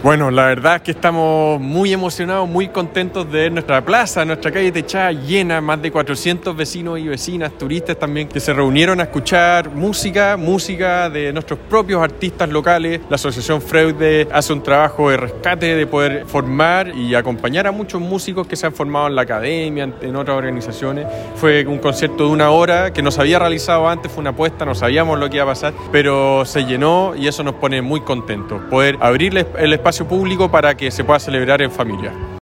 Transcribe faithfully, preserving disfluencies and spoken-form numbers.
Bueno, la verdad es que estamos muy emocionados, muy contentos de ver nuestra plaza, nuestra calle techada llena, más de cuatrocientos vecinos y vecinas, turistas también, que se reunieron a escuchar música, música de nuestros propios artistas locales. La Asociación Freude hace un trabajo de rescate, de poder formar y acompañar a muchos músicos que se han formado en la academia, en otras organizaciones. Fue un concierto de una hora que no se había realizado antes, fue una apuesta, no sabíamos lo que iba a pasar, pero se llenó y eso nos pone muy contentos, poder abrirle el espacio público para que se pueda celebrar en familia.